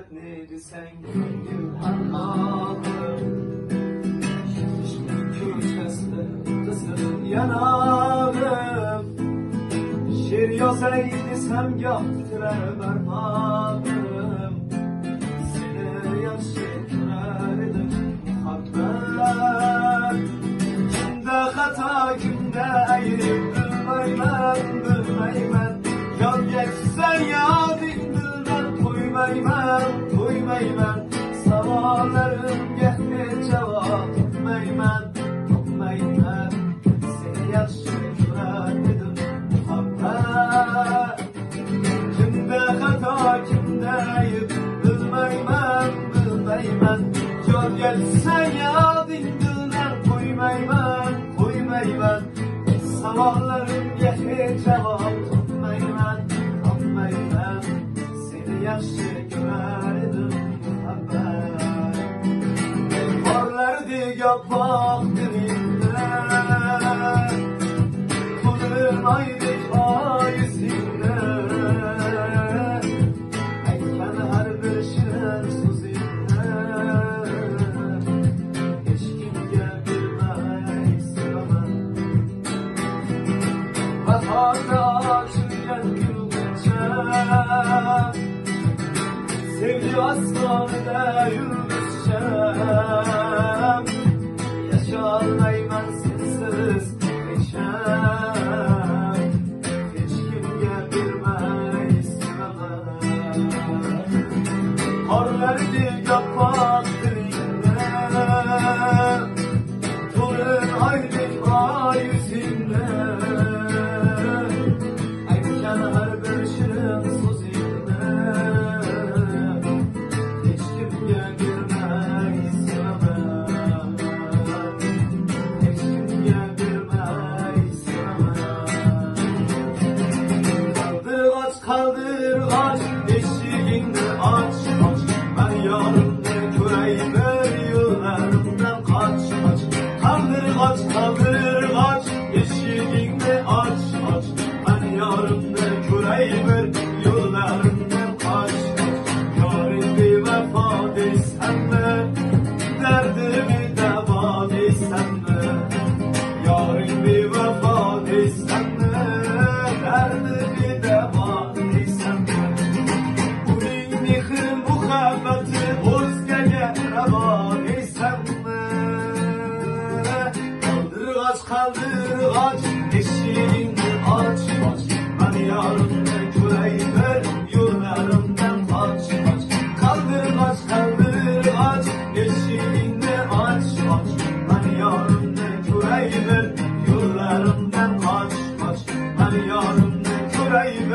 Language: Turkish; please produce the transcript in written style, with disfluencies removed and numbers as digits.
dertleri sen gönül Allah'ım. Köşesinde yanarım. Şiir yazaydıysam yaptırar berbadım. Seni yaxşı görərdim muhabbet. Kimde hata kimde ayıp bilmeymen. Yol geçsen yadim dilden koymayman. Sabahlarım gelir cevap tutmayman. Seni yaxşı görərdim muhabbet. Kimde hata kimde ayıp bilmeymen. Yol geçsen yadim dilden koymayman. Sabahlarım gelir cevap tutmayman. Seni yaxşı görərdim muhabbet. Varlardı yapmak dilinde, kullanaydık ayısında. Aytgan her bir şirin sözünde, hiç kimge bilmey sevaman. Vefada açılgan gülgünce, sevgi aslanında yürümüşem. Yaşamayman sensiz yaşam. Hiç kimge bilmey sevaman. Harlardı yapmak dilinde, turun aydık ay yüzünde. Aytgan her bir şirin sözünde, hiç kimge bilmey sevaman. Hiç kimge bilmey sevaman. Kaldır aç eşiğinde aç. Ben yanımda köreyim yollarımdan kaç. Kaldır aç eşiğinde aç. Ben yanımda köreyim yollarımdan kaç. Yarın bir vefa desem mi, derdimi deva desem mi? Yarın bir vefa desem mi, derdimi deva desem mi? Bunun mehri muhabbeti o'zgaga ravo desem mi? Kaldır aç eşiğini aç. Ben yarımda köreyim yollarımdan kaç. Kaldır aç eşiğini aç. Ben yarımda köreyim yollarımdan kaç. Ben yarımda köreyim